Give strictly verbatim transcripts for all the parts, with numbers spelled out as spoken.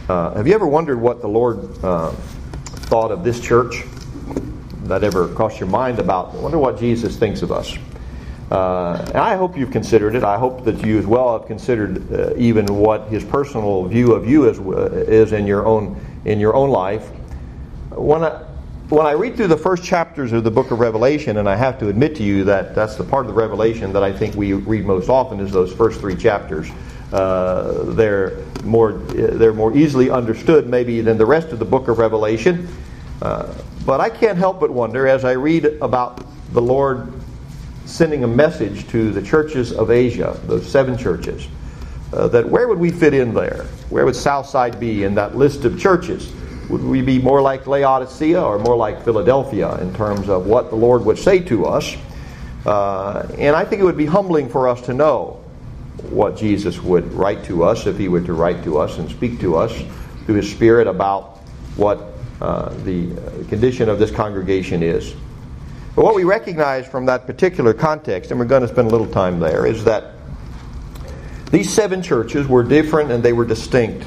Uh, have you ever wondered what the Lord uh, thought of this church? That ever crossed your mind about, I wonder what Jesus thinks of us? Uh, and I hope you've considered it. I hope that you as well have considered uh, even what His personal view of you is, uh, is in your own in your own life. When I when I read through the first chapters of the book of Revelation, and I have to admit to you that that's the part of the Revelation that I think we read most often is those first three chapters. Uh, they're more they're more easily understood maybe than the rest of the book of Revelation. Uh, but I can't help but wonder as I read about the Lord sending a message to the churches of Asia, those seven churches, uh, that where would we fit in there? Where would Southside be in that list of churches? Would we be more like Laodicea or more like Philadelphia in terms of what the Lord would say to us? Uh, and I think it would be humbling for us to know what Jesus would write to us if He were to write to us and speak to us through His Spirit about what uh, the condition of this congregation is. But what we recognize from that particular context, and we're going to spend a little time there, is that these seven churches were different and they were distinct.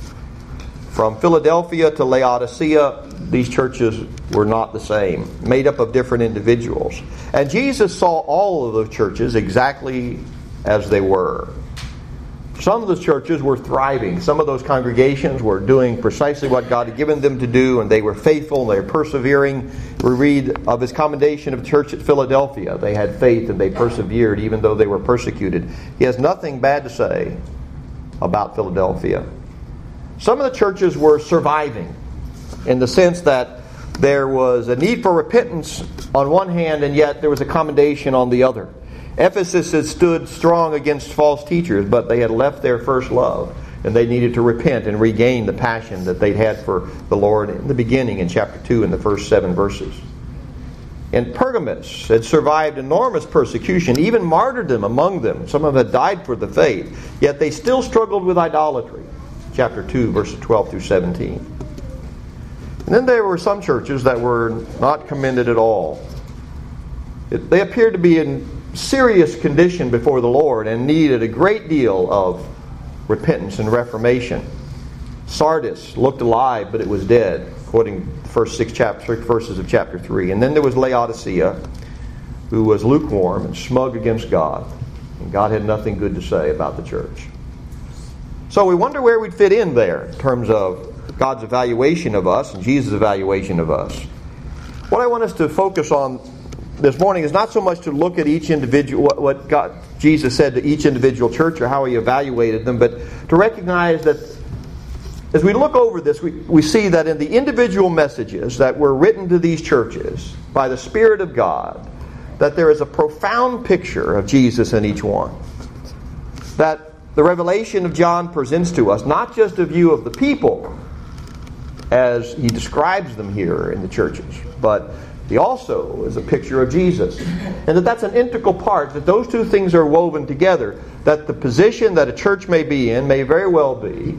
From Philadelphia to Laodicea, these churches were not the same, made up of different individuals. And Jesus saw all of those churches exactly as they were. Some of those churches were thriving. Some of those congregations were doing precisely what God had given them to do, and they were faithful, and they were persevering. We read of His commendation of the church at Philadelphia. They had faith and they persevered even though they were persecuted. He has nothing bad to say about Philadelphia. Some of the churches were surviving in the sense that there was a need for repentance on one hand, and yet there was a commendation on the other. Ephesus had stood strong against false teachers, but they had left their first love, and they needed to repent and regain the passion that they'd had for the Lord in the beginning in chapter two in the first seven verses. And Pergamos had survived enormous persecution, even martyrdom among them. Some of them had died for the faith, yet they still struggled with idolatry. Chapter two, verses twelve through seventeen. And then there were some churches that were not commended at all. It, they appeared to be in serious condition before the Lord and needed a great deal of repentance and reformation. Sardis looked alive, but it was dead, quoting the first six chapter, verses of chapter three. And then there was Laodicea, who was lukewarm and smug against God. And God had nothing good to say about the church. So we wonder where we'd fit in there in terms of God's evaluation of us and Jesus' evaluation of us. What I want us to focus on this morning is not so much to look at each individual, what, what God, Jesus said to each individual church or how He evaluated them, but to recognize that as we look over this, we, we see that in the individual messages that were written to these churches by the Spirit of God, that there is a profound picture of Jesus in each one. That the revelation of John presents to us not just a view of the people as he describes them here in the churches, but he also is a picture of Jesus. And that that's an integral part, that those two things are woven together, that the position that a church may be in may very well be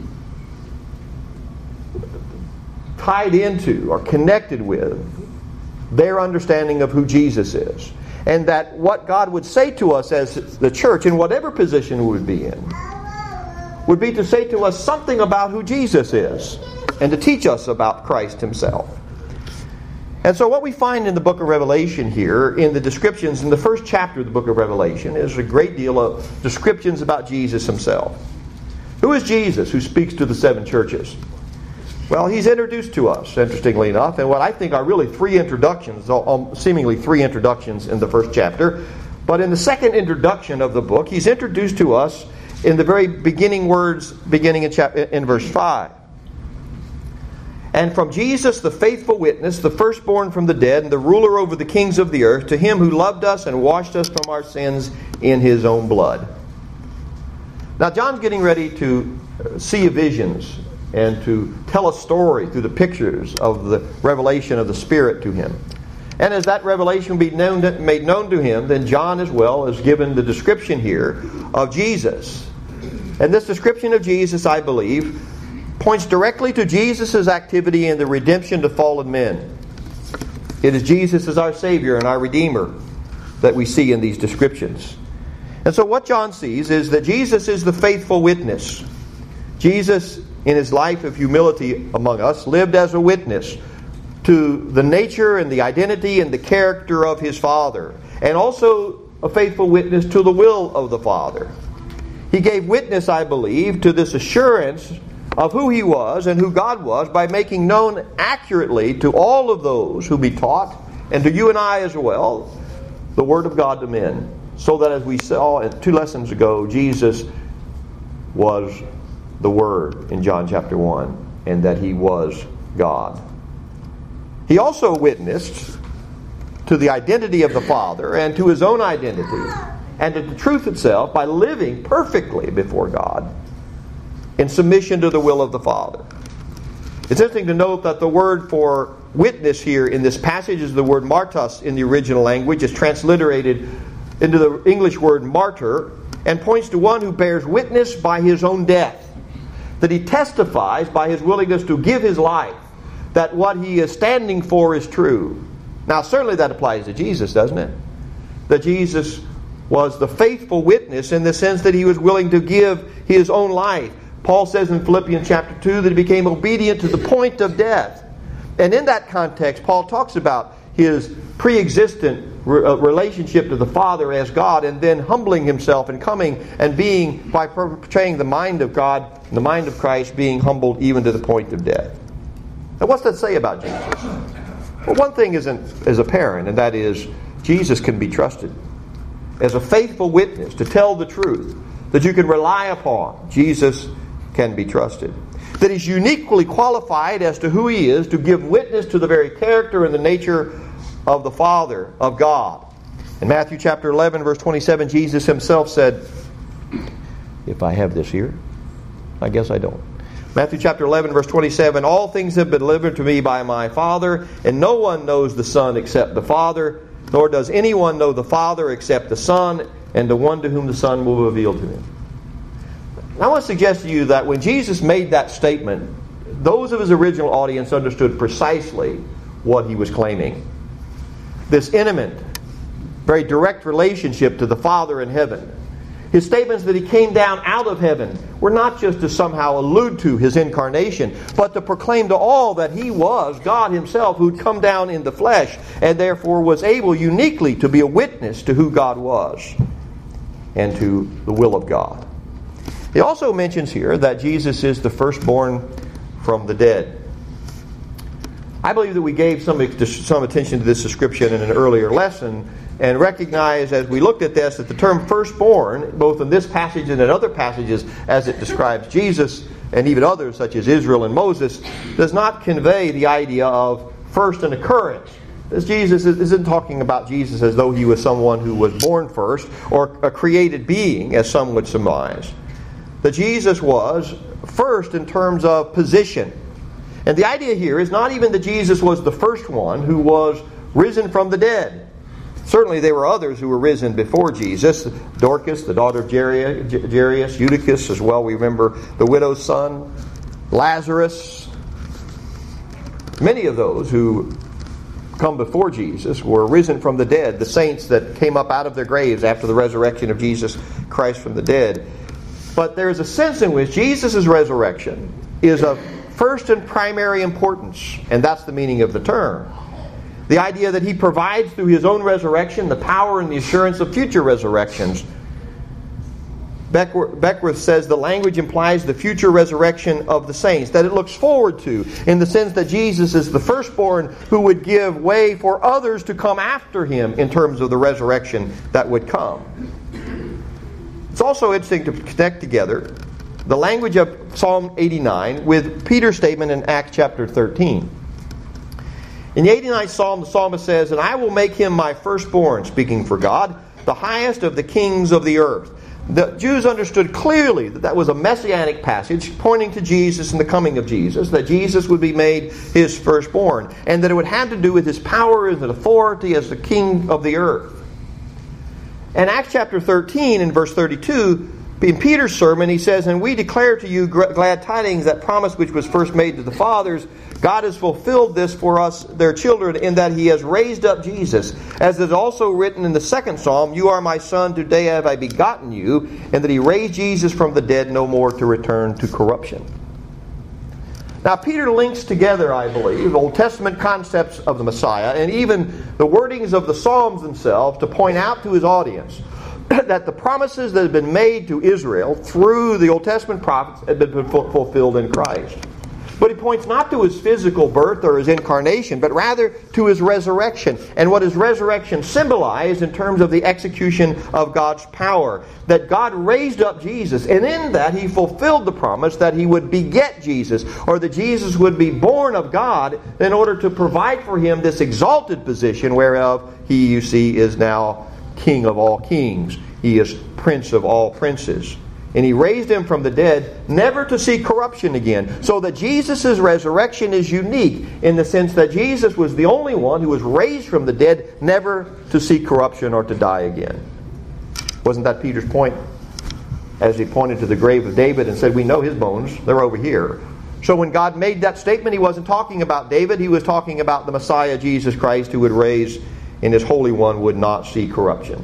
tied into or connected with their understanding of who Jesus is. And that what God would say to us as the church, in whatever position we would be in, would be to say to us something about who Jesus is and to teach us about Christ Himself. And so what we find in the book of Revelation here, in the descriptions, in the first chapter of the book of Revelation, is a great deal of descriptions about Jesus Himself. Who is Jesus who speaks to the seven churches? Well, He's introduced to us, interestingly enough, and what I think are really three introductions, seemingly three introductions in the first chapter. But in the second introduction of the book, He's introduced to us in the very beginning words, beginning in, chapter, in verse five. And from Jesus, the faithful witness, the firstborn from the dead, and the ruler over the kings of the earth, to Him who loved us and washed us from our sins in His own blood. Now, John's getting ready to see visions and to tell a story through the pictures of the revelation of the Spirit to him. And as that revelation be known to, made known to him, then John as well is given the description here of Jesus. And this description of Jesus, I believe, points directly to Jesus' activity in the redemption to fallen men. It is Jesus as our Savior and our Redeemer that we see in these descriptions. And so what John sees is that Jesus is the faithful witness. Jesus, in his life of humility among us, lived as a witness to the nature and the identity and the character of his Father, and also a faithful witness to the will of the Father. He gave witness, I believe, to this assurance of who he was and who God was by making known accurately to all of those who be taught, and to you and I as well, the Word of God to men. So that, as we saw two lessons ago, Jesus was the Word in John chapter one, and that he was God. He also witnessed to the identity of the Father and to his own identity and to the truth itself by living perfectly before God in submission to the will of the Father. It's interesting to note that the word for witness here in this passage is the word martos in the original language. It's transliterated into the English word martyr and points to one who bears witness by his own death, that he testifies by his willingness to give his life that what he is standing for is true. Now, certainly that applies to Jesus, doesn't it? That Jesus was the faithful witness in the sense that he was willing to give his own life. Paul says in Philippians chapter two that he became obedient to the point of death. And in that context, Paul talks about his pre-existent relationship to the Father as God, and then humbling himself and coming and being, by portraying the mind of God, the mind of Christ, being humbled even to the point of death. Now, what's that say about Jesus? Well, one thing isn't is apparent, and that is Jesus can be trusted as a faithful witness to tell the truth that you can rely upon. Jesus can be trusted. That he's uniquely qualified as to who he is to give witness to the very character and the nature of the Father, of God. In Matthew chapter eleven, verse twenty-seven, Jesus himself said, if I have this here, I guess I don't. Matthew chapter eleven, verse twenty-seven, all things have been delivered to me by my Father, and no one knows the Son except the Father, nor does anyone know the Father except the Son, and the one to whom the Son will reveal to him. I want to suggest to you that when Jesus made that statement, those of his original audience understood precisely what he was claiming. This intimate, very direct relationship to the Father in heaven. His statements that he came down out of heaven were not just to somehow allude to his incarnation, but to proclaim to all that he was God himself who had come down in the flesh, and therefore was able uniquely to be a witness to who God was and to the will of God. He also mentions here that Jesus is the firstborn from the dead. I believe that we gave some, some attention to this description in an earlier lesson, and recognize as we looked at this that the term firstborn, both in this passage and in other passages as it describes Jesus and even others such as Israel and Moses, does not convey the idea of first in occurrence. As Jesus isn't talking about Jesus as though he was someone who was born first or a created being, as some would surmise. That Jesus was first in terms of position. And the idea here is not even that Jesus was the first one who was risen from the dead. Certainly there were others who were risen before Jesus. Dorcas, the daughter of Jairus, Eutychus as well. We remember the widow's son, Lazarus. Many of those who come before Jesus were risen from the dead. The saints that came up out of their graves after the resurrection of Jesus Christ from the dead. But there is a sense in which Jesus' resurrection is of first and primary importance. And that's the meaning of the term. The idea that he provides through his own resurrection the power and the assurance of future resurrections. Beckworth, Beckworth says the language implies the future resurrection of the saints, that it looks forward to, in the sense that Jesus is the firstborn who would give way for others to come after him in terms of the resurrection that would come. It's also interesting to connect together the language of Psalm eighty-nine with Peter's statement in Acts chapter thirteen. In the eighty-ninth Psalm, the psalmist says, "And I will make him my firstborn," speaking for God, "the highest of the kings of the earth." The Jews understood clearly that that was a messianic passage pointing to Jesus and the coming of Jesus, that Jesus would be made his firstborn, and that it would have to do with his power and authority as the king of the earth. In Acts chapter thirteen, in verse thirty-two, In Peter's sermon, he says, "And we declare to you glad tidings, that promise which was first made to the fathers. God has fulfilled this for us, their children, in that He has raised up Jesus. As is also written in the second psalm, You are my son, today have I begotten you. And that He raised Jesus from the dead, no more to return to corruption." Now, Peter links together, I believe, Old Testament concepts of the Messiah and even the wordings of the Psalms themselves to point out to his audience that the promises that had been made to Israel through the Old Testament prophets had been fulfilled in Christ. But he points not to his physical birth or his incarnation, but rather to his resurrection and what his resurrection symbolized in terms of the execution of God's power. That God raised up Jesus, and in that He fulfilled the promise that He would beget Jesus, or that Jesus would be born of God in order to provide for Him this exalted position whereof He, you see, is now King of all kings. He is Prince of all princes. And He raised Him from the dead, never to see corruption again. So that Jesus' resurrection is unique in the sense that Jesus was the only one who was raised from the dead, never to see corruption or to die again. Wasn't that Peter's point? As he pointed to the grave of David and said, we know his bones, they're over here. So when God made that statement, He wasn't talking about David, He was talking about the Messiah, Jesus Christ, who would raise, and His Holy One would not see corruption.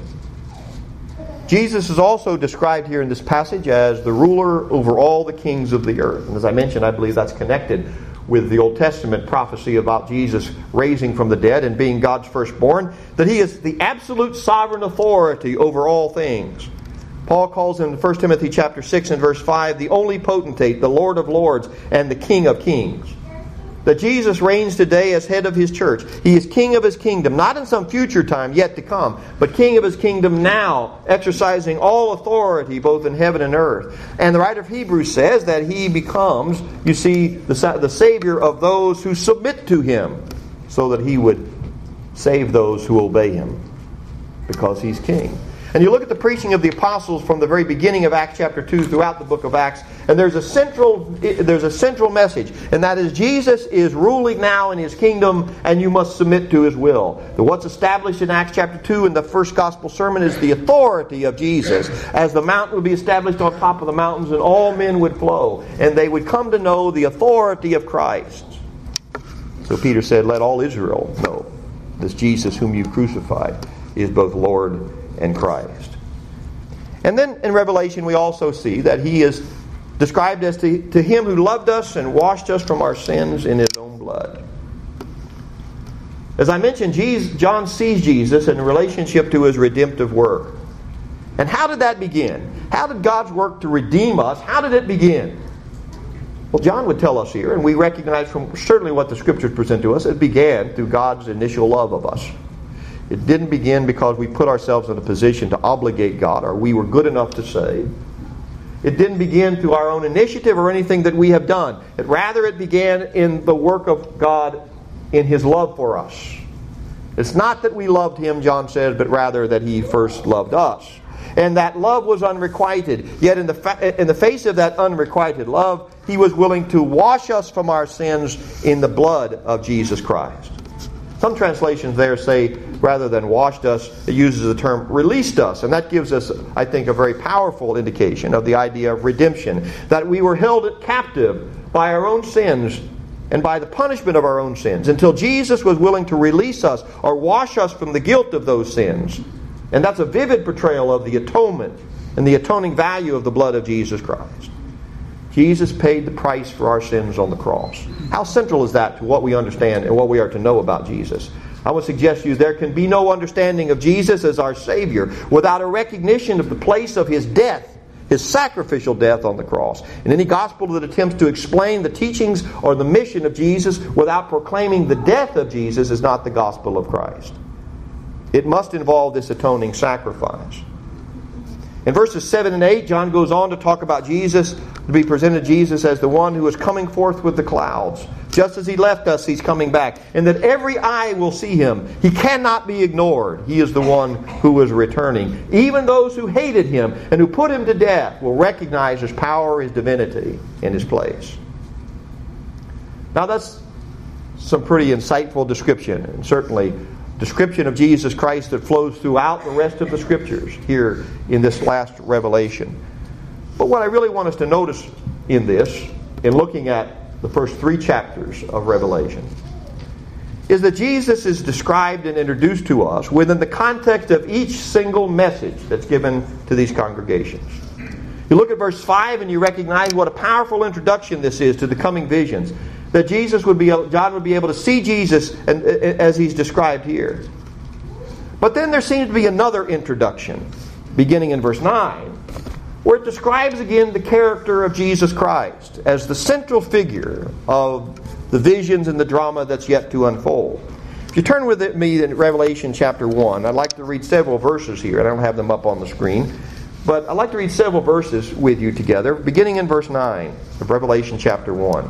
Jesus is also described here in this passage as the ruler over all the kings of the earth. And as I mentioned, I believe that's connected with the Old Testament prophecy about Jesus raising from the dead and being God's firstborn, that He is the absolute sovereign authority over all things. Paul calls Him in First Timothy chapter six and verse five, the only potentate, the Lord of lords, and the King of kings. That Jesus reigns today as head of His church. He is King of His kingdom, not in some future time yet to come, but King of His kingdom now, exercising all authority both in heaven and earth. And the writer of Hebrews says that He becomes, you see, the, the Savior of those who submit to Him, so that He would save those who obey Him, because He's King. And you look at the preaching of the apostles from the very beginning of Acts chapter two throughout the book of Acts, and there's a central there's a central message, and that is Jesus is ruling now in His kingdom, and you must submit to His will. What's established in Acts chapter two in the first gospel sermon is the authority of Jesus, as the mountain would be established on top of the mountains, and all men would flow, and they would come to know the authority of Christ. So Peter said, let all Israel know this Jesus whom you crucified is both Lord and Christ. And then in Revelation we also see that He is described as to, to Him who loved us and washed us from our sins in His own blood. As I mentioned, Jesus, John sees Jesus in relationship to His redemptive work. And how did that begin? How did God's work to redeem us, how did it begin? Well, John would tell us here, and we recognize from certainly what the Scriptures present to us, it began through God's initial love of us. It didn't begin because we put ourselves in a position to obligate God or we were good enough to save. It didn't begin through our own initiative or anything that we have done. It, rather, it began in the work of God in His love for us. It's not that we loved Him, John says, but rather that He first loved us. And that love was unrequited. Yet in the fa- in the face of that unrequited love, He was willing to wash us from our sins in the blood of Jesus Christ. Some translations there say, rather than washed us, it uses the term released us. And that gives us, I think, a very powerful indication of the idea of redemption. That we were held captive by our own sins and by the punishment of our own sins until Jesus was willing to release us or wash us from the guilt of those sins. And that's a vivid portrayal of the atonement and the atoning value of the blood of Jesus Christ. Jesus paid the price for our sins on the cross. How central is that to what we understand and what we are to know about Jesus? I would suggest to you there can be no understanding of Jesus as our Savior without a recognition of the place of His death, His sacrificial death on the cross. And any gospel that attempts to explain the teachings or the mission of Jesus without proclaiming the death of Jesus is not the gospel of Christ. It must involve this atoning sacrifice. In verses seven and eight, John goes on to talk about Jesus, to be presented Jesus as the one who is coming forth with the clouds. Just as He left us, He's coming back. And that every eye will see Him. He cannot be ignored. He is the one who is returning. Even those who hated Him and who put Him to death will recognize His power, His divinity, and His place. Now that's some pretty insightful description, and certainly description of Jesus Christ that flows throughout the rest of the Scriptures here in this last revelation. But what I really want us to notice in this, in looking at the first three chapters of Revelation, is that Jesus is described and introduced to us within the context of each single message that's given to these congregations. You look at verse five and you recognize what a powerful introduction this is to the coming visions. That Jesus would be, John would be able to see Jesus and, as he's described here. But then there seems to be another introduction, beginning in verse nine, where it describes again the character of Jesus Christ as the central figure of the visions and the drama that's yet to unfold. If you turn with me in Revelation chapter one, I'd like to read several verses here. I don't have them up on the screen. But I'd like to read several verses with you together, beginning in verse nine of Revelation chapter one.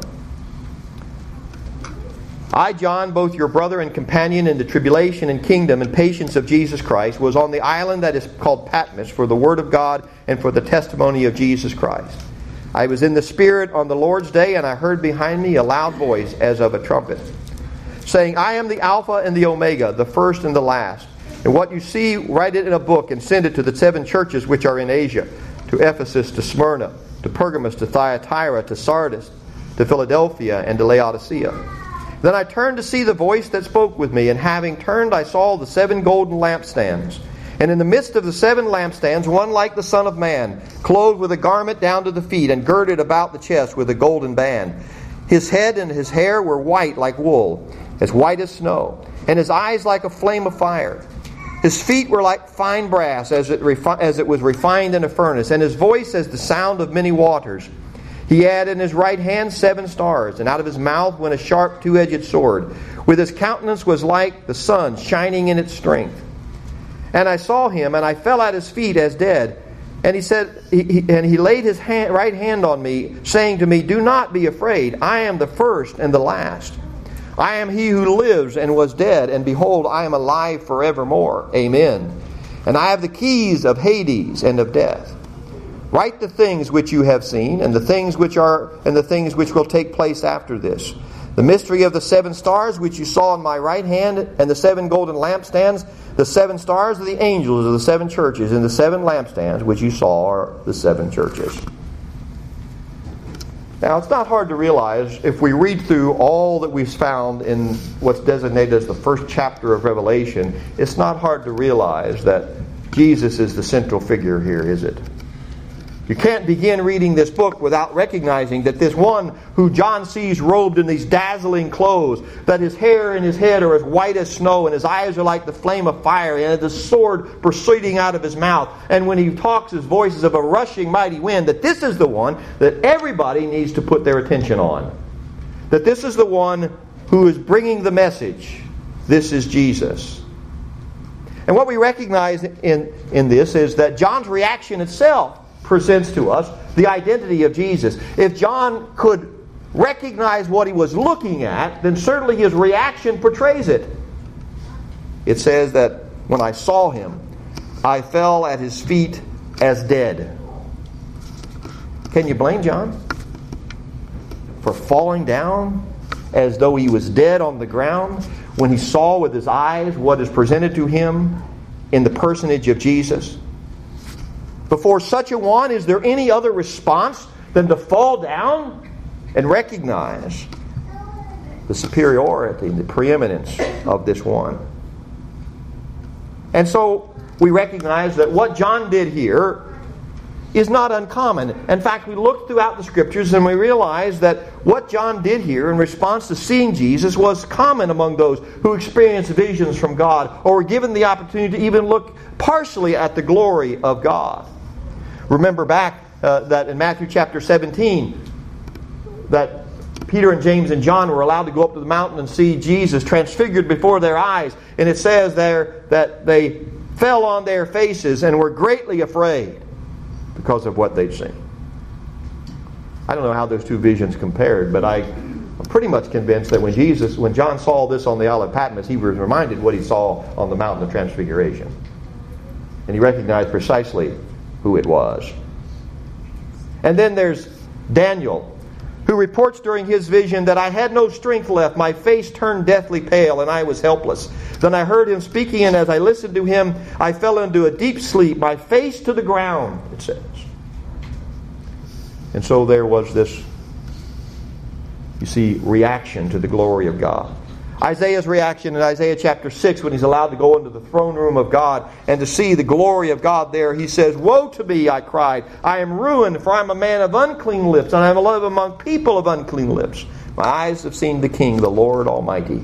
I, John, both your brother and companion in the tribulation and kingdom and patience of Jesus Christ, was on the island that is called Patmos for the word of God and for the testimony of Jesus Christ. I was in the Spirit on the Lord's day, and I heard behind me a loud voice as of a trumpet, saying, I am the Alpha and the Omega, the first and the last. And what you see, write it in a book and send it to the seven churches which are in Asia, to Ephesus, to Smyrna, to Pergamos, to Thyatira, to Sardis, to Philadelphia, and to Laodicea. Then I turned to see the voice that spoke with me, and having turned I saw the seven golden lampstands. And in the midst of the seven lampstands, one like the Son of Man, clothed with a garment down to the feet, and girded about the chest with a golden band. His head and his hair were white like wool, as white as snow, and his eyes like a flame of fire. His feet were like fine brass, as it, refi- as it was refined in a furnace, and his voice as the sound of many waters. He had in his right hand seven stars, and out of his mouth went a sharp two-edged sword. With his countenance was like the sun shining in its strength. And I saw him, and I fell at his feet as dead. And he said, he, he, and he laid his hand, right hand on me, saying to me, Do not be afraid. I am the first and the last. I am he who lives and was dead, and behold, I am alive forevermore. Amen. And I have the keys of Hades and of death. Write the things which you have seen, and the things which are, and the things which will take place after this. The mystery of the seven stars which you saw in my right hand, and the seven golden lampstands. The seven stars are the angels of the seven churches, and the seven lampstands which you saw are the seven churches. Now, it's not hard to realize, if we read through all that we've found in what's designated as the first chapter of Revelation, it's not hard to realize that Jesus is the central figure here, is it? You can't begin reading this book without recognizing that this one who John sees robed in these dazzling clothes, that his hair and his head are as white as snow, and his eyes are like the flame of fire, and the sword proceeding out of his mouth. And when he talks, his voice is of a rushing mighty wind, that this is the one that everybody needs to put their attention on. That this is the one who is bringing the message. This is Jesus. And what we recognize in, in this is that John's reaction itself presents to us the identity of Jesus. If John could recognize what he was looking at, then certainly his reaction portrays it. It says that when I saw him, I fell at his feet as dead. Can you blame John for falling down as though he was dead on the ground when he saw with his eyes what is presented to him in the personage of Jesus? Before such a one, is there any other response than to fall down and recognize the superiority, the preeminence of this one? And so we recognize that what John did here is not uncommon. In fact, we look throughout the Scriptures and we realize that what John did here in response to seeing Jesus was common among those who experienced visions from God or were given the opportunity to even look partially at the glory of God. Remember back uh, that in Matthew chapter seventeen, that Peter and James and John were allowed to go up to the mountain and see Jesus transfigured before their eyes. And it says there that they fell on their faces and were greatly afraid because of what they'd seen. I don't know how those two visions compared, but I, I'm pretty much convinced that when Jesus, when John saw this on the Isle of Patmos, he was reminded what he saw on the mountain of Transfiguration. And he recognized precisely who it was. And then there's Daniel, who reports during his vision that I had no strength left, my face turned deathly pale, and I was helpless. Then I heard him speaking, and as I listened to him, I fell into a deep sleep, my face to the ground, it says. And so there was this, you see, reaction to the glory of God. Isaiah's reaction in Isaiah chapter six, when he's allowed to go into the throne room of God and to see the glory of God there, he says, "Woe to me, I cried. I am ruined, for I am a man of unclean lips, and I am alive among people of unclean lips. My eyes have seen the King, the Lord Almighty."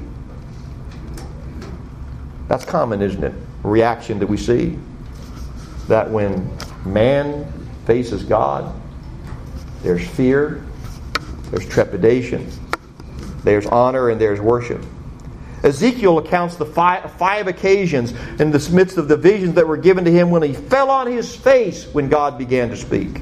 That's common, isn't it? A reaction that we see. That when man faces God, there's fear, there's trepidation, there's honor, and there's worship. Ezekiel accounts the five, five occasions in the midst of the visions that were given to him when he fell on his face when God began to speak.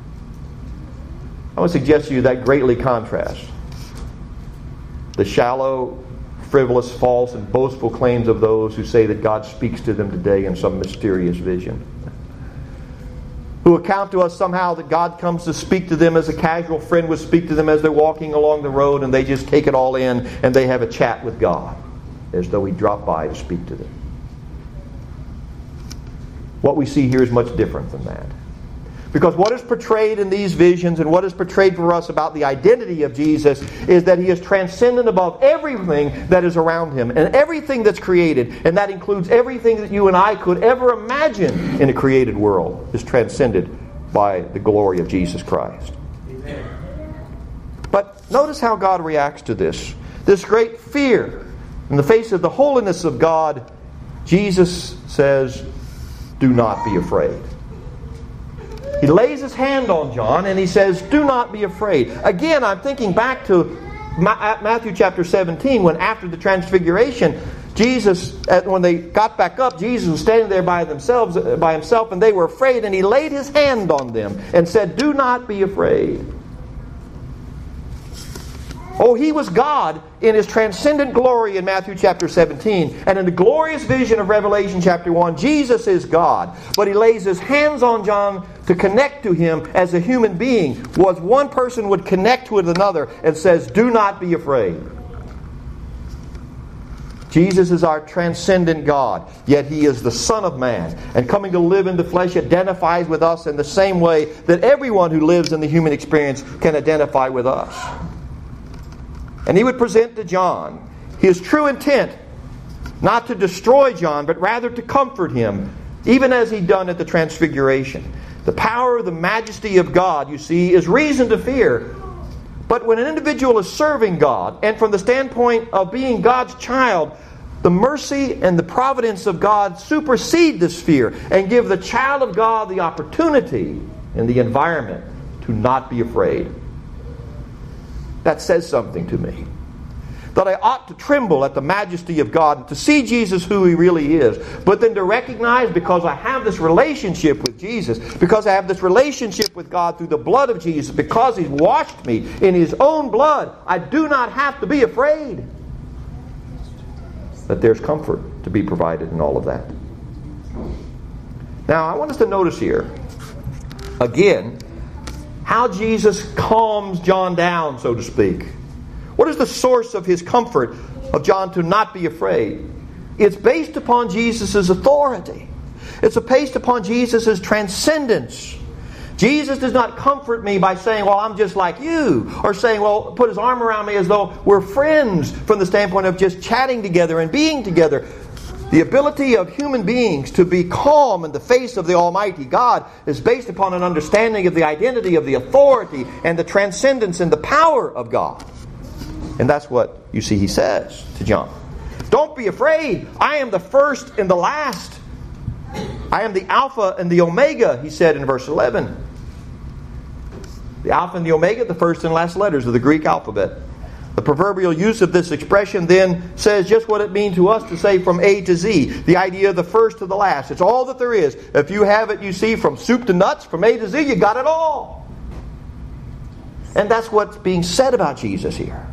I want to suggest to you that greatly contrasts the shallow, frivolous, false, and boastful claims of those who say that God speaks to them today in some mysterious vision, who account to us somehow that God comes to speak to them as a casual friend would speak to them as they're walking along the road, and they just take it all in and they have a chat with God as though He dropped by to speak to them. What we see here is much different than that. Because what is portrayed in these visions and what is portrayed for us about the identity of Jesus is that He is transcendent above everything that is around Him and everything that's created. And that includes everything that you and I could ever imagine in a created world is transcended by the glory of Jesus Christ. Amen. But notice how God reacts to this. This great fear. In the face of the holiness of God, Jesus says, "Do not be afraid." He lays His hand on John and He says, "Do not be afraid." Again, I'm thinking back to Matthew chapter seventeen, when after the transfiguration, Jesus, when they got back up, Jesus was standing there by themselves, by Himself, and they were afraid, and He laid His hand on them and said, "Do not be afraid." Oh, He was God in His transcendent glory in Matthew chapter seventeen. And in the glorious vision of Revelation chapter one, Jesus is God. But He lays His hands on John to connect to him as a human being. Was one person would connect with another and says, "Do not be afraid." Jesus is our transcendent God, yet He is the Son of Man. And coming to live in the flesh identifies with us in the same way that everyone who lives in the human experience can identify with us. And He would present to John His true intent, not to destroy John, but rather to comfort him, even as He'd done at the Transfiguration. The power, the majesty of God, you see, is reason to fear. But when an individual is serving God, and from the standpoint of being God's child, the mercy and the providence of God supersede this fear and give the child of God the opportunity and the environment to not be afraid. That says something to me. That I ought to tremble at the majesty of God, to see Jesus who He really is, but then to recognize, because I have this relationship with Jesus, because I have this relationship with God through the blood of Jesus, because He's washed me in His own blood, I do not have to be afraid. That there's comfort to be provided in all of that. Now, I want us to notice here, again, how Jesus calms John down, so to speak. What is the source of His comfort of John to not be afraid? It's based upon Jesus' authority. It's based upon Jesus' transcendence. Jesus does not comfort me by saying, "Well, I'm just like you," or saying, "Well, put His arm around me as though we're friends," from the standpoint of just chatting together and being together. The ability of human beings to be calm in the face of the Almighty God is based upon an understanding of the identity, of the authority, and the transcendence and the power of God. And that's what you see He says to John. "Don't be afraid. I am the first and the last. I am the Alpha and the Omega," He said in verse eleven. The Alpha and the Omega, the first and last letters of the Greek alphabet. The proverbial use of this expression then says just what it means to us to say from A to Z. The idea of the first to the last. It's all that there is. If you have it, you see, from soup to nuts, from A to Z, you got it all. And that's what's being said about Jesus here.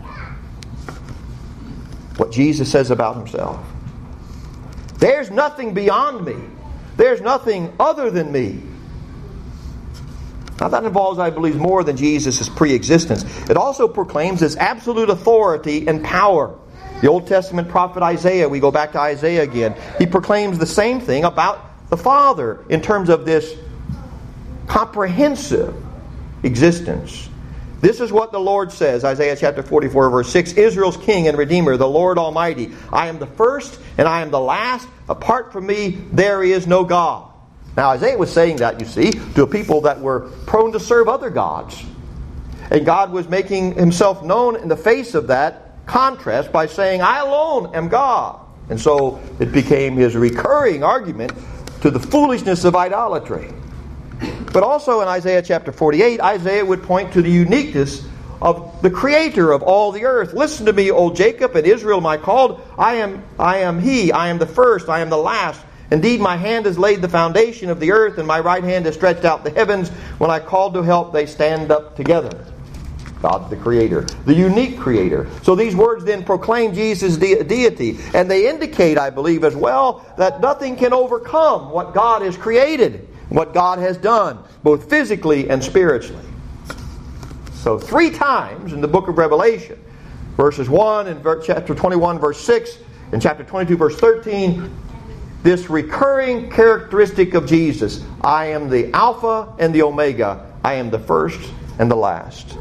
What Jesus says about Himself. There's nothing beyond me. There's nothing other than me. Now that involves, I believe, more than Jesus' pre-existence. It also proclaims His absolute authority and power. The Old Testament prophet Isaiah, we go back to Isaiah again, he proclaims the same thing about the Father in terms of this comprehensive, existence. This is what the Lord says, Isaiah chapter forty-four, verse six, Israel's King and Redeemer, the Lord Almighty. I am the first and I am the last. Apart from me, there is no God. Now Isaiah was saying that, you see, to a people that were prone to serve other gods. And God was making himself known in the face of that contrast by saying, I alone am God. And so it became his recurring argument to the foolishness of idolatry. But also in Isaiah chapter forty-eight, Isaiah would point to the uniqueness of the Creator of all the earth. Listen to me, O Jacob, and Israel my called. I am, I am He, I am the first, I am the last. Indeed, my hand has laid the foundation of the earth, and my right hand has stretched out the heavens. When I called to help, they stand up together. God the Creator, the unique Creator. So these words then proclaim Jesus' de- deity, and they indicate, I believe, as well, that nothing can overcome what God has created, what God has done, both physically and spiritually. So three times in the book of Revelation, verses one and chapter twenty-one, verse six, and chapter twenty-two, verse thirteen, this recurring characteristic of Jesus, I am the Alpha and the Omega, I am the first and the last.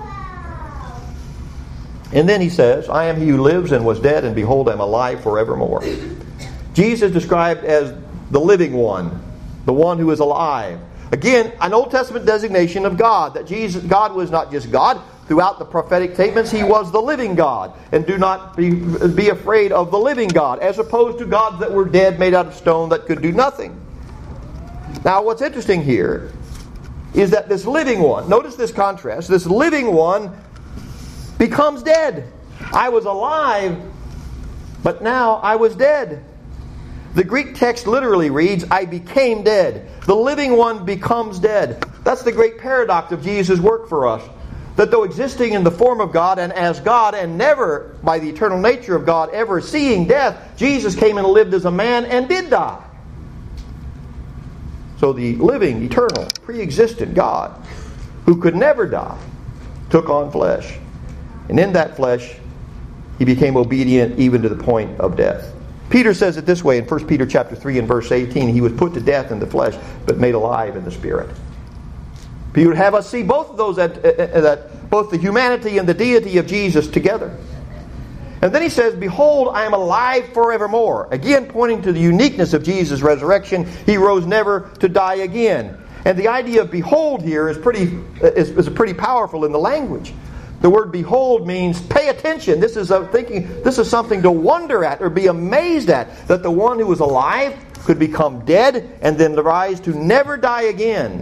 And then he says, I am he who lives and was dead, and behold, I am alive forevermore. Jesus described as the living one, the one who is alive. Again, an Old Testament designation of God, that Jesus, God was not just God. Throughout the prophetic statements, He was the living God. And do not be, be afraid of the living God, as opposed to gods that were dead, made out of stone, that could do nothing. Now, what's interesting here is that this living one, notice this contrast, this living one becomes dead. I was alive, but now I was dead. The Greek text literally reads, I became dead. The living one becomes dead. That's the great paradox of Jesus' work for us. That though existing in the form of God and as God, and never by the eternal nature of God ever seeing death, Jesus came and lived as a man and did die. So the living, eternal, pre-existent God, who could never die, took on flesh. And in that flesh, He became obedient even to the point of death. Peter says it this way in First Peter chapter three and verse eighteen, He was put to death in the flesh, but made alive in the Spirit. He would have us see both of those, that, that both the humanity and the deity of Jesus together. And then he says, behold, I am alive forevermore. Again, pointing to the uniqueness of Jesus' resurrection. He rose never to die again. And the idea of behold here is pretty is, is pretty powerful in the language. The word behold means pay attention. This is a thinking. This is something to wonder at or be amazed at, that the one who was alive could become dead and then rise to never die again.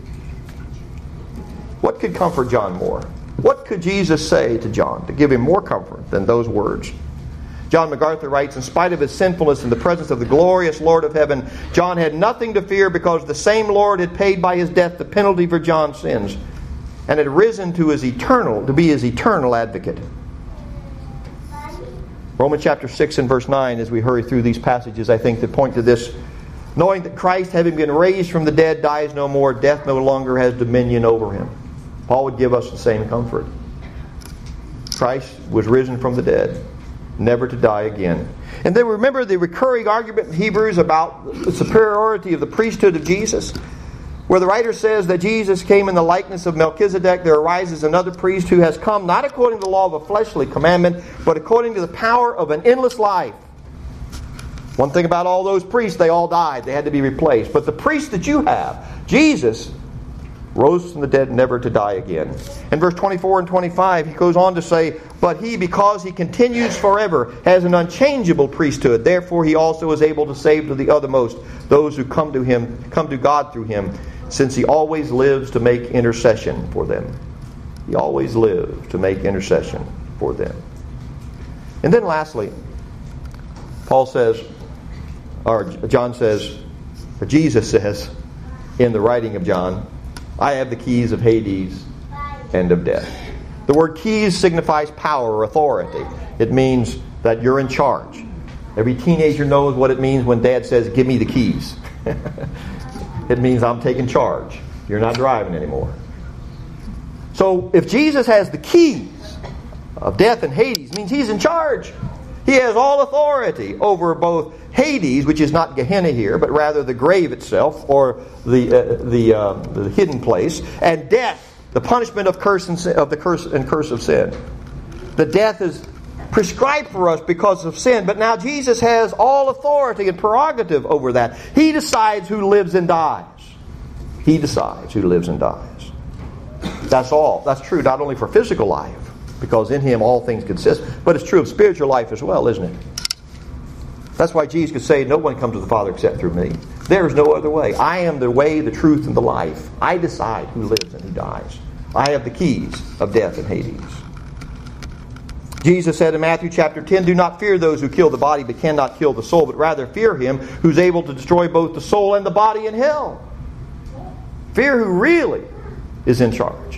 What could comfort John more? What could Jesus say to John to give him more comfort than those words? John MacArthur writes, in spite of his sinfulness in the presence of the glorious Lord of heaven, John had nothing to fear, because the same Lord had paid by His death the penalty for John's sins, and had risen to his eternal to be his eternal advocate. Romans chapter six and verse nine, as we hurry through these passages, I think, that point to this. Knowing that Christ, having been raised from the dead, dies no more, death no longer has dominion over Him. Paul would give us the same comfort. Christ was risen from the dead, never to die again. And then remember the recurring argument in Hebrews about the superiority of the priesthood of Jesus, where the writer says that Jesus came in the likeness of Melchizedek. There arises another priest who has come not according to the law of a fleshly commandment, but according to the power of an endless life. One thing about all those priests, they all died. They had to be replaced. But the priest that you have, Jesus, rose from the dead never to die again. In verse twenty-four and twenty-five, he goes on to say, but He, because He continues forever, has an unchangeable priesthood. Therefore He also is able to save to the uttermost those who come to Him, come to God through Him, since He always lives to make intercession for them. He always lives to make intercession for them. And then lastly, Paul says, or John says, or Jesus says in the writing of John, I have the keys of Hades and of death. The word keys signifies power or authority. It means that you're in charge. Every teenager knows what it means when dad says, give me the keys. It means I'm taking charge. You're not driving anymore. So if Jesus has the keys of death and Hades, it means He's in charge. He has all authority over both Hades, which is not Gehenna here, but rather the grave itself, or the uh, the, uh, the hidden place, and death, the punishment of curse and sin, of the curse and curse of sin. The death is prescribed for us because of sin, but now Jesus has all authority and prerogative over that. He decides who lives and dies. He decides who lives and dies. That's all. That's true not only for physical life, because in Him all things consist, but it's true of spiritual life as well, isn't it? That's why Jesus could say, no one comes to the Father except through me. There is no other way. I am the way, the truth, and the life. I decide who lives and who dies. I have the keys of death and Hades. Jesus said in Matthew chapter ten, do not fear those who kill the body but cannot kill the soul, but rather fear Him who's able to destroy both the soul and the body in hell. Fear who really is in charge.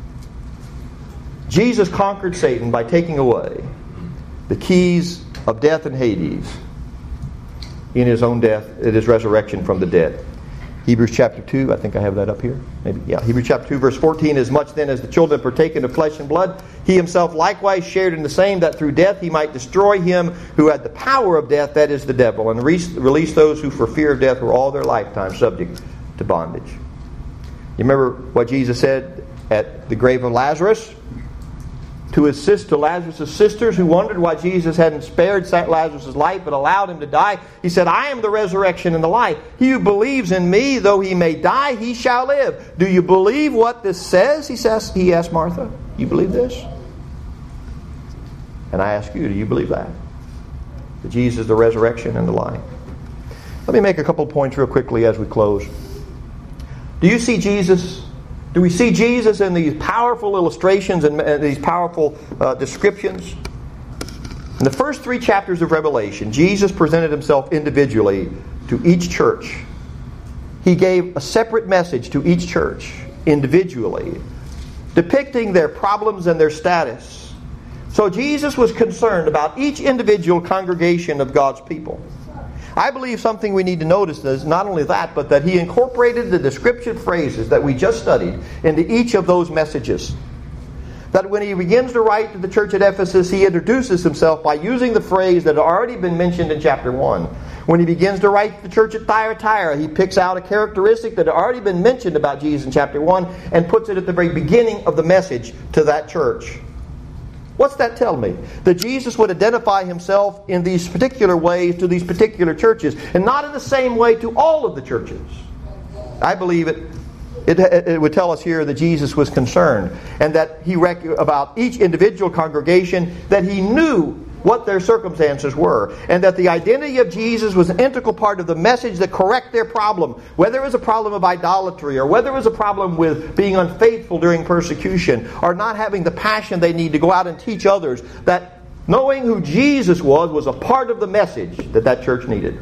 Jesus conquered Satan by taking away the keys of death and Hades in His own death, in His resurrection from the dead. Hebrews chapter two, I think I have that up here. Maybe, yeah. Hebrews chapter two, verse fourteen, as much then as the children partaken of flesh and blood, He Himself likewise shared in the same, that through death He might destroy him who had the power of death, that is the devil, and re- release those who for fear of death were all their lifetime subject to bondage. You remember what Jesus said at the grave of Lazarus? To his sister, to Lazarus' sisters who wondered why Jesus hadn't spared Lazarus' life but allowed him to die. He said, I am the resurrection and the life. He who believes in me, though he may die, he shall live. Do you believe what this says? He says. He asked Martha, you believe this? And I ask you, do you believe that? That Jesus is the resurrection and the life. Let me make a couple of points real quickly as we close. Do you see Jesus? Do we see Jesus in these powerful illustrations and these powerful uh, descriptions? In the first three chapters of Revelation, Jesus presented Himself individually to each church. He gave a separate message to each church individually, depicting their problems and their status. So Jesus was concerned about each individual congregation of God's people. I believe something we need to notice is not only that, but that He incorporated the description phrases that we just studied into each of those messages. That when He begins to write to the church at Ephesus, He introduces Himself by using the phrase that had already been mentioned in chapter one. When He begins to write to the church at Thyatira, He picks out a characteristic that had already been mentioned about Jesus in chapter one and puts it at the very beginning of the message to that church. What's that tell me? That Jesus would identify Himself in these particular ways to these particular churches, and not in the same way to all of the churches. I believe it, it, it would tell us here that Jesus was concerned, and that He rec- about each individual congregation, that He knew what their circumstances were, and that the identity of Jesus was an integral part of the message that correct their problem, whether it was a problem of idolatry, or whether it was a problem with being unfaithful during persecution, or not having the passion they need to go out and teach others. That knowing who Jesus was was a part of the message that that church needed.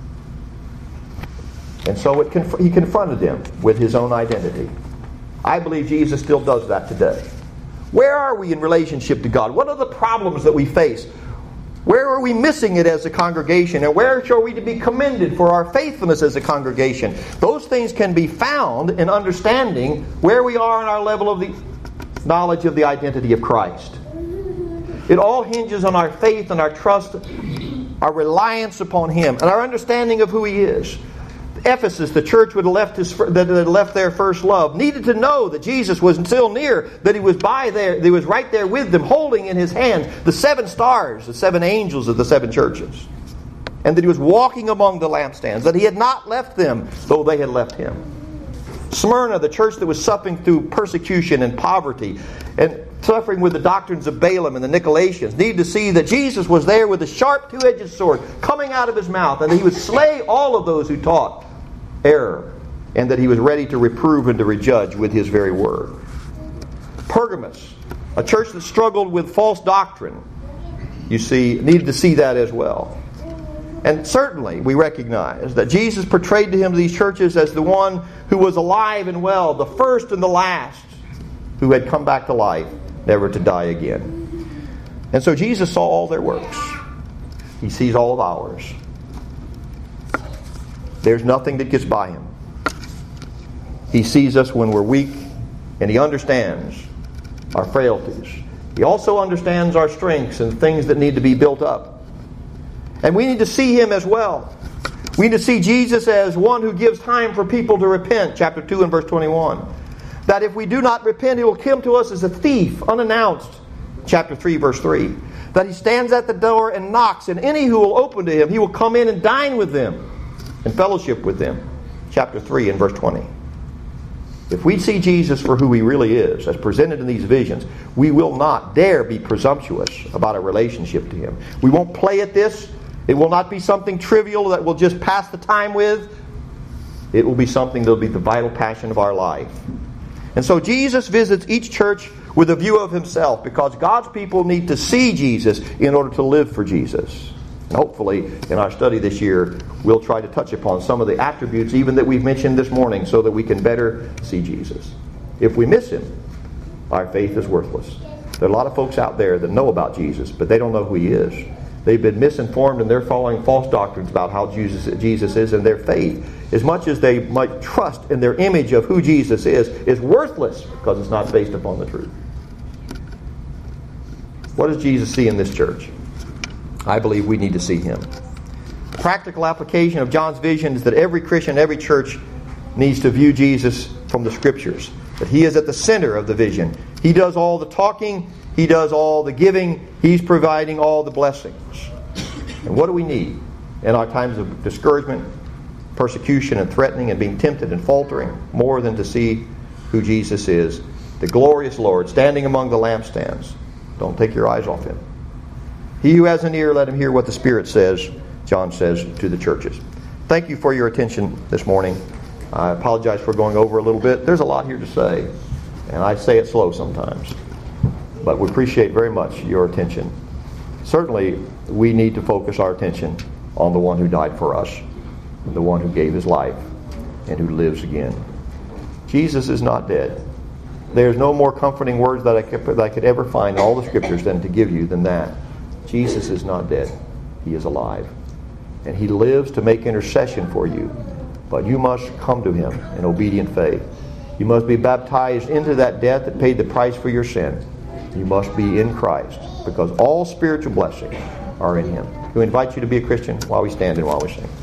And so it conf- He confronted them with His own identity. I believe Jesus still does that today. Where are we in relationship to God? What are the problems that we face? Where are we missing it as a congregation? And where are we to be commended for our faithfulness as a congregation? Those things can be found in understanding where we are in our level of the knowledge of the identity of Christ. It all hinges on our faith and our trust, our reliance upon Him, and our understanding of who He is. Ephesus, the church would have left his, that had left their first love, needed to know that Jesus was still near, that He was by there, that He was right there with them, holding in His hand the seven stars, the seven angels of the seven churches, and that He was walking among the lampstands, that He had not left them, though they had left Him. Smyrna, the church that was suffering through persecution and poverty, and suffering with the doctrines of Balaam and the Nicolaitans, needed to see that Jesus was there with a sharp two-edged sword coming out of His mouth, and that He would slay all of those who taught error, and that He was ready to reprove and to rejudge with His very word. Pergamos, a church that struggled with false doctrine, you see, needed to see that as well. And certainly we recognize that Jesus portrayed to him these churches as the one who was alive and well, the first and the last, who had come back to life, never to die again. And so Jesus saw all their works. He sees all of ours. There's nothing that gets by Him. He sees us when we're weak, and He understands our frailties. He also understands our strengths and things that need to be built up. And we need to see Him as well. We need to see Jesus as one who gives time for people to repent, chapter two and verse twenty-one. That if we do not repent, He will come to us as a thief, unannounced. Chapter three, verse three. That He stands at the door and knocks, and any who will open to Him, He will come in and dine with them and fellowship with them. Chapter three and verse twenty. If we see Jesus for who He really is, as presented in these visions, we will not dare be presumptuous about a relationship to Him. We won't play at this. It will not be something trivial that we'll just pass the time with. It will be something that will be the vital passion of our life. And so Jesus visits each church with a view of Himself, because God's people need to see Jesus in order to live for Jesus. And hopefully, in our study this year, we'll try to touch upon some of the attributes even that we've mentioned this morning so that we can better see Jesus. If we miss Him, our faith is worthless. There are a lot of folks out there that know about Jesus, but they don't know who He is. They've been misinformed and they're following false doctrines about how Jesus, Jesus is, and their faith, as much as they might trust in their image of who Jesus is, is worthless because it's not based upon the truth. What does Jesus see in this church? I believe we need to see Him. Practical application of John's vision is that every Christian, every church needs to view Jesus from the Scriptures. That He is at the center of the vision. He does all the talking. He does all the giving. He's providing all the blessings. And what do we need in our times of discouragement, persecution, and threatening, and being tempted and faltering? More than to see who Jesus is, the glorious Lord standing among the lampstands. Don't take your eyes off Him. He who has an ear, let him hear what the Spirit says, John says to the churches. Thank you for your attention this morning. I apologize for going over a little bit. There's a lot here to say, and I say it slow sometimes. But we appreciate very much your attention. Certainly, we need to focus our attention on the one who died for us, the one who gave His life, and who lives again. Jesus is not dead. There's no more comforting words that I could, that I could ever find in all the Scriptures than to give you than that. Jesus is not dead. He is alive. And He lives to make intercession for you. But you must come to Him in obedient faith. You must be baptized into that death that paid the price for your sin. You must be in Christ, because all spiritual blessings are in Him. We invite you to be a Christian while we stand and while we sing.